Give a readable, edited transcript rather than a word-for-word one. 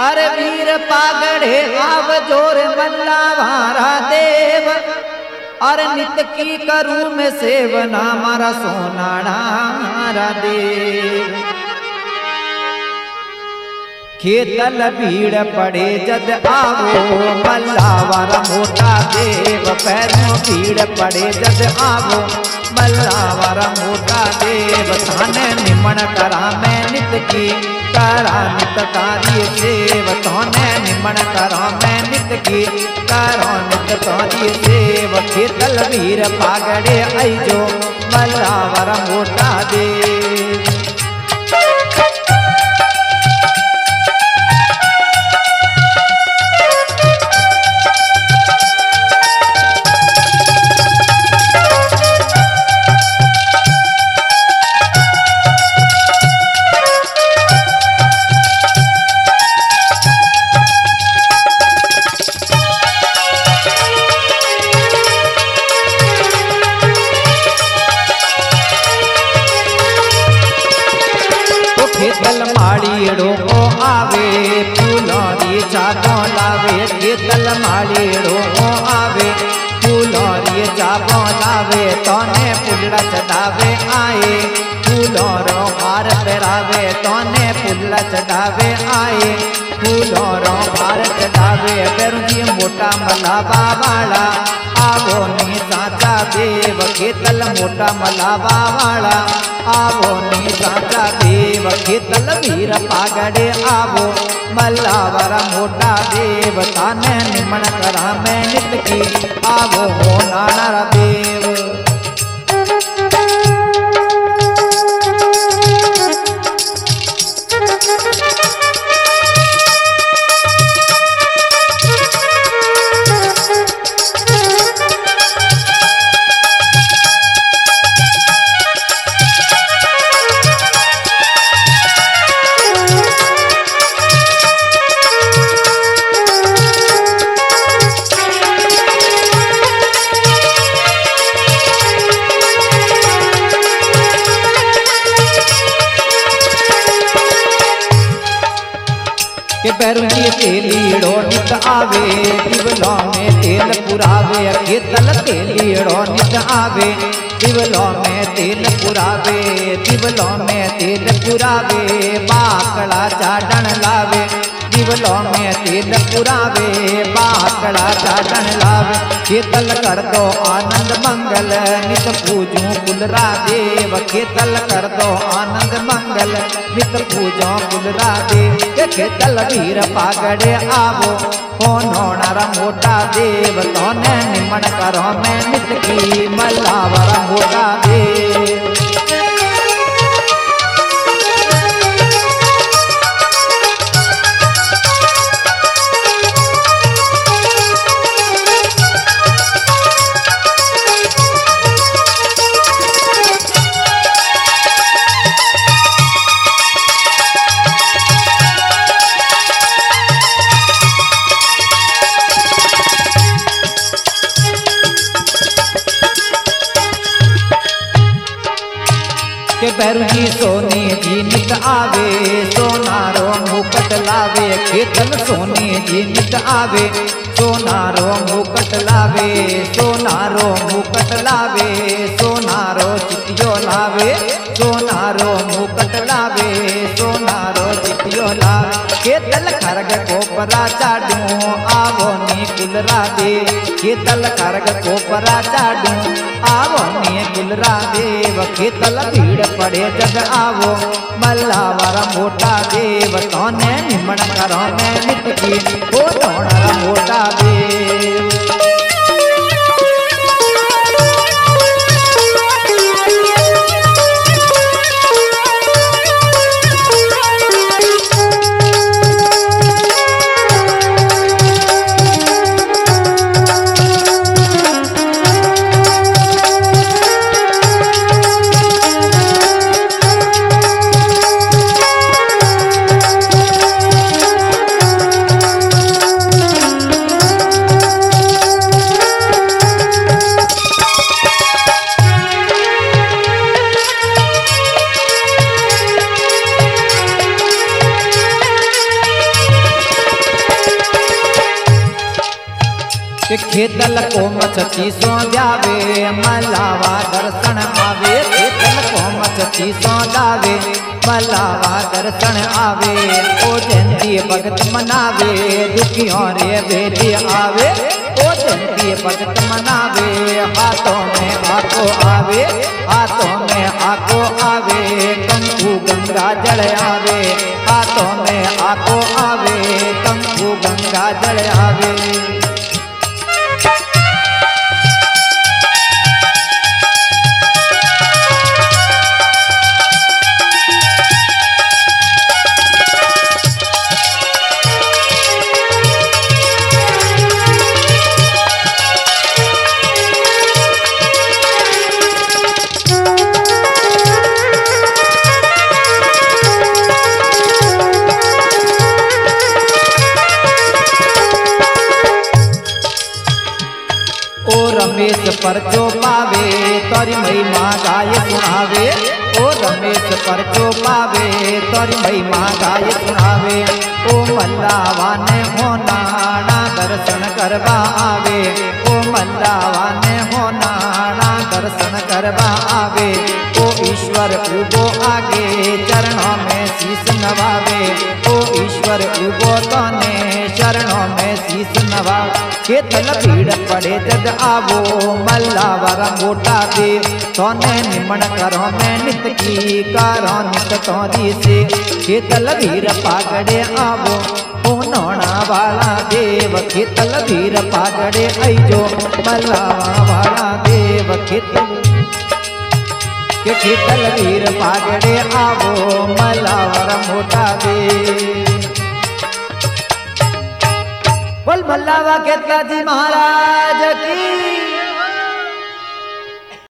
अरे वीर पागड़े आव जोर मल्लावारा देव। अरे नित की करूं मैं सेवना मारा सोनाड़ा देव। खेतल भीड़ पड़े जद आवो मल्लावारा मोटा देव। पैरों भीड़ पड़े जद आवो मल्लावारा मोटा देव। थाने निमण करा मैं नित की करा नित तारी सेव। थाने निमण करा मैं नित की करा नित तारी सेव। खेतल भीड़ पागड़े आई जो मल्लावारा मोटा देव। खेतल माड़ीड़ो को आवे फूलों री चाबो लावे। खेतल माड़ीड़ो को आवे फूलों री चाबो लावे। तोने पुल्ला चढ़ावे आए फूलों रो हार पहरावे। तोने पुल्ला चढ़ावे आए फूलों रो हार चढ़ावे। पेरुजी मोटा मलावा वाला आवो नी साचा देव। खेतल मोटा मलावा वाला आवो नी साचा देव। खेतल वीर पागड़े आवो मल्लावारा मोटा देव। ताने निमण करा मैं नित की आवो हो नाना देव। के बैरुजी तेलीड़ो नित आवे दिवलों में तेल पुरावे। खेतल तेलीड़ो नित आवे दिवलों में तेल पुरावे। दिवलों में तेल पुरावे बाकड़ा चाडन लावे। दिवलों में तेल पुरावे बाकड़ा चाडन लावे। खेतल कर दो आनंद मंगल नित पूजू कुलरा देव। खेतल कर दो आनंद मंगल नित पूजो कुलरा देव। खेतल वीर पागड़े आवो हो नोणारा मोटा देव। तोने निमण करो मैं नित की मल्लावारा मोटा देव। के बैरुजी सोनी जी नित आवे सोनारो मुकट लावे। खेतल सोनी जी नित आवे सोनारो मुकट लावे। सोनारो मुकट लावे सोनारो चितियो लावे। सोनारो मुकट लावे सोनारो चितियो लावे। खेतल खरग कोपरा चाडू आवो नी कुलरा दे। खेतल खरग कोपरा चाडू आवो नी कुलरा देव। खेतल भीड़ पड़े जग आवो मल्लावारा मोटा देव। तोने निमण करो मैं नित की हो नोणारा मोटा देव। કે ખેતલ કોમચથી સોંધાવે મલાવા દર્શન આવે ખેતલ કોમચથી સોંધાવે મલાવા દર્શન આવે ઓ જયંતી ભગત મનાવે દુખિયો રે ભેટી આવે ઓ જયંતી ભગત મનાવે હાથો में આખો આવે હાથો में આખો આવે કંકુ ગંગા જળ આવે હાથો में આખો આવે કંકુ ગંગા જળ આવે रमेश परचो पावे तोरी महिमा गाय सुनावे ओ रमेश परचो पावे तोरी महिमा गाय सुनावे ओ मल्लावा ने होनाना दर्शन करवा आवे ओ मल्लावा ने होनाना दर्शन करवा आवे ओ ईश्वर उबो आगे चरणों में शीश नवावे ओ ईश्वर उबो तने चरणों में शीश नवावे खेतल भीड़ पड़े जद आवो मल्लावर मोटा देव सोने निमण करो में नित की करो नित तोरी से खेतल भीड़ पागड़े आवो ओ नोना वाला देव खेतल भीड़ पागड़े आइजो मल्लावा वाला देव खेतल भीड़ पागड़े आवो मल्लावर मोटा देव बोल मल्लावा खेतला जी महाराज की